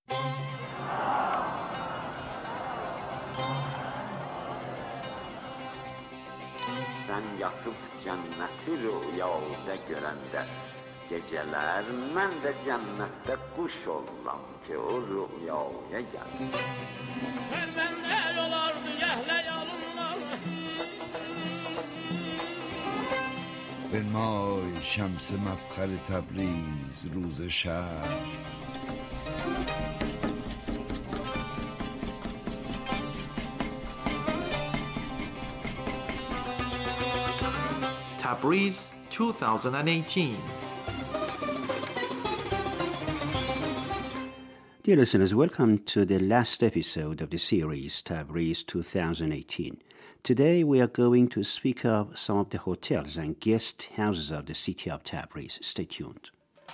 Sen yatıp cenneti rüyada görende, geceler mən də cənnətdə quş olam ki, o rüyaya gəl. Pərvəndə olardı yəhlə yalınlar. بنمای شمس مفخر تبریز روز شهر. Tabriz 2018. Dear listeners, welcome to the last episode of the series Tabriz 2018. Today we are going to speak of some of the hotels and guest houses of the city of Tabriz. Stay tuned.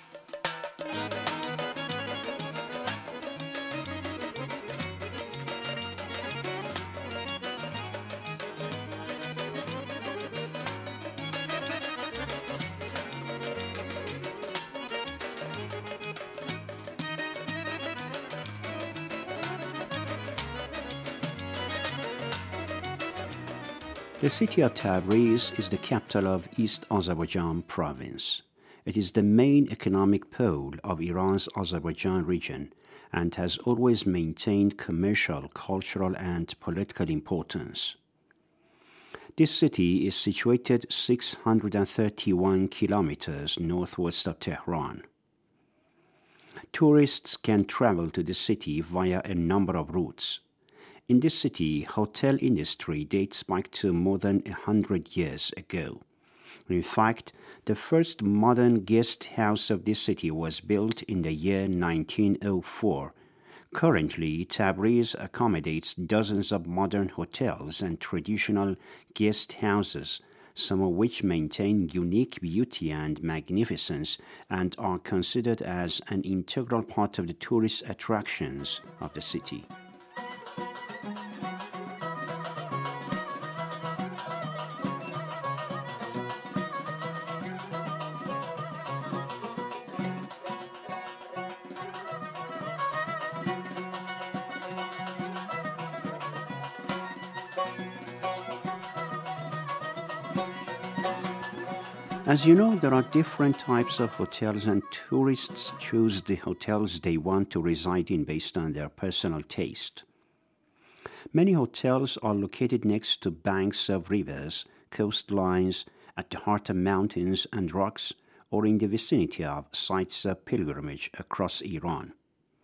The city of Tabriz is the capital of East Azerbaijan province. It is the main economic pole of Iran's Azerbaijan region and has always maintained commercial, cultural, and political importance. This city is situated 631 kilometers northwest of Tehran. Tourists can travel to the city via a number of routes. In this city, hotel industry dates back to more than 100 years ago. In fact, the first modern guest house of this city was built in the year 1904. Currently, Tabriz accommodates dozens of modern hotels and traditional guest houses, some of which maintain unique beauty and magnificence and are considered as an integral part of the tourist attractions of the city. As you know, there are different types of hotels, and tourists choose the hotels they want to reside in based on their personal taste. Many hotels are located next to banks of rivers, coastlines, at the heart of mountains and rocks, or in the vicinity of sites of pilgrimage across Iran.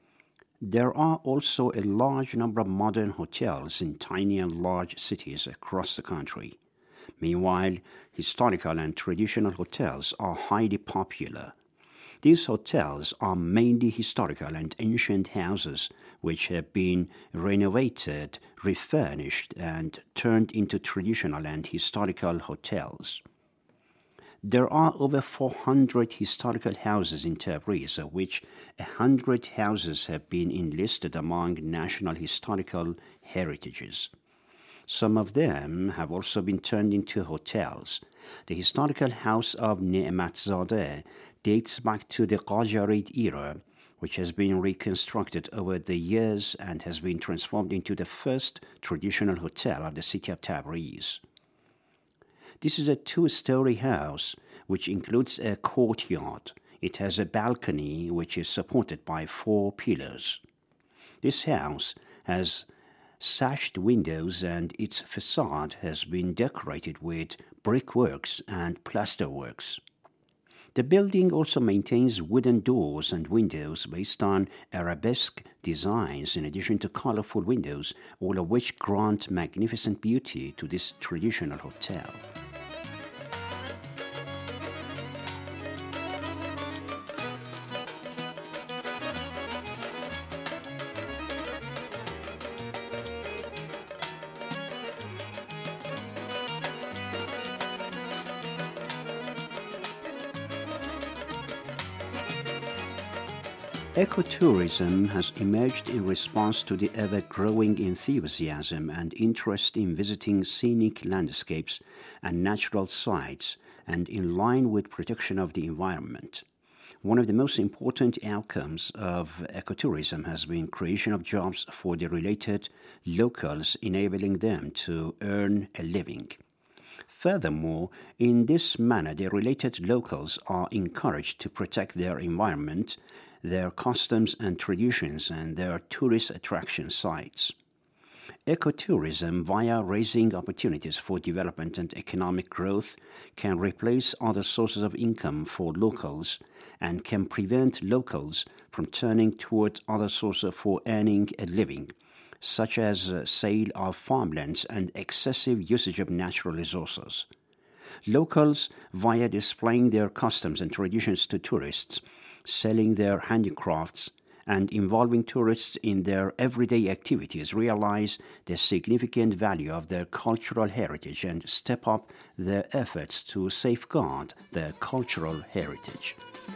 There are also a large number of modern hotels in tiny and large cities across the country. Meanwhile, historical and traditional hotels are highly popular. These hotels are mainly historical and ancient houses which have been renovated, refurnished, and turned into traditional and historical hotels. There are over 400 historical houses in Tabriz, of which 100 houses have been enlisted among national historical heritages. Some of them have also been turned into hotels. The historical house of Ne'matzadeh dates back to the Qajarid era, which has been reconstructed over the years and has been transformed into the first traditional hotel of the city of Tabriz. This is a two-story house which includes a courtyard. It has a balcony which is supported by 4 pillars. This house has sashed windows and its facade has been decorated with brickworks and plasterworks. The building also maintains wooden doors and windows based on arabesque designs in addition to colorful windows, all of which grant magnificent beauty to this traditional hotel. Ecotourism has emerged in response to the ever-growing enthusiasm and interest in visiting scenic landscapes and natural sites, and in line with protection of the environment. one of the most important outcomes of ecotourism has been creation of jobs for the related locals, enabling them to earn a living. Furthermore, in this manner, the related locals are encouraged to protect their environment, their customs and traditions, and their tourist attraction sites. Ecotourism, via raising opportunities for development and economic growth, can replace other sources of income for locals and can prevent locals from turning toward other sources for earning a living, such as sale of farmlands and excessive usage of natural resources. Locals, via displaying their customs and traditions to tourists, selling their handicrafts, and involving tourists in their everyday activities, realize the significant value of their cultural heritage and step up their efforts to safeguard their cultural heritage.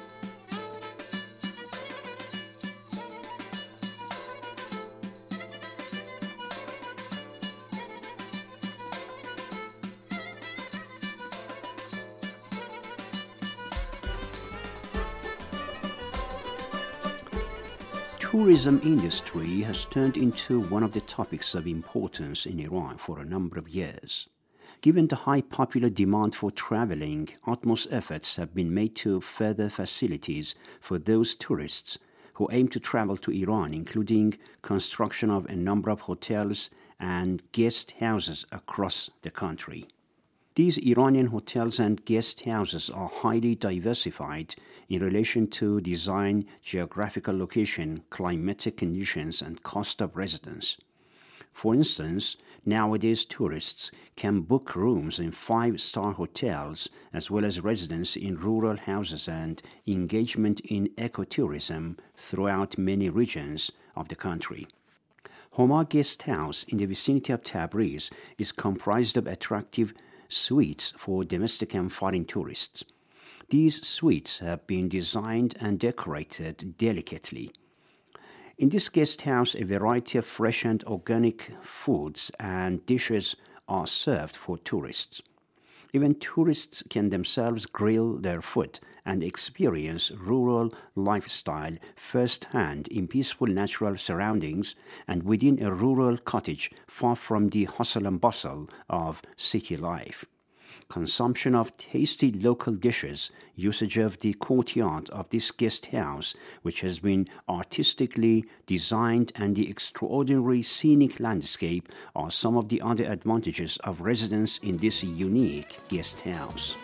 Tourism industry has turned into one of the topics of importance in Iran for a number of years. Given the high popular demand for traveling, utmost efforts have been made to further facilities for those tourists who aim to travel to Iran, including construction of a number of hotels and guest houses across the country. These Iranian hotels and guest houses are highly diversified in relation to design, geographical location, climatic conditions, and cost of residence. For instance, nowadays tourists can book rooms in 5-star hotels as well as residence in rural houses and engagement in ecotourism throughout many regions of the country. Homa Guest House in the vicinity of Tabriz is comprised of attractive suites for domestic and foreign tourists. These suites have been designed and decorated delicately. In this guest house, a variety of fresh and organic foods and dishes are served for tourists. Even tourists can themselves grill their food and experience rural lifestyle firsthand in peaceful natural surroundings and within a rural cottage far from the hustle and bustle of city life. Consumption of tasty local dishes, usage of the courtyard of this guest house, which has been artistically designed, and the extraordinary scenic landscape are some of the other advantages of residence in this unique guest house.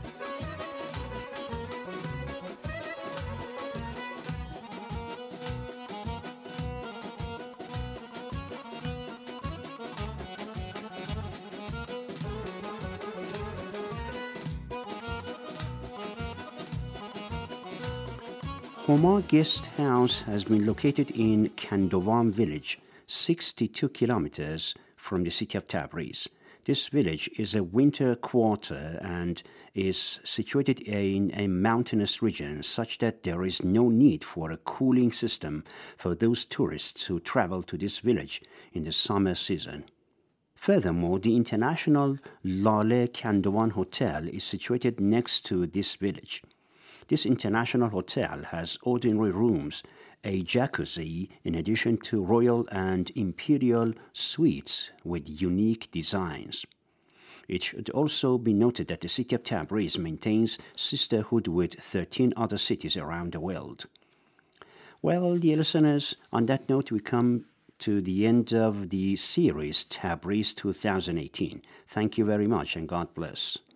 Homa Guest House has been located in Kandovan village, 62 kilometers from the city of Tabriz. This village is a winter quarter and is situated in a mountainous region such that there is no need for a cooling system for those tourists who travel to this village in the summer season. Furthermore, the International Lale Kandovan Hotel is situated next to this village. This international hotel has ordinary rooms, a jacuzzi, in addition to royal and imperial suites with unique designs. It should also be noted that the city of Tabriz maintains sisterhood with 13 other cities around the world. Well, dear listeners, on that note, we come to the end of the series Tabriz 2018. Thank you very much and God bless.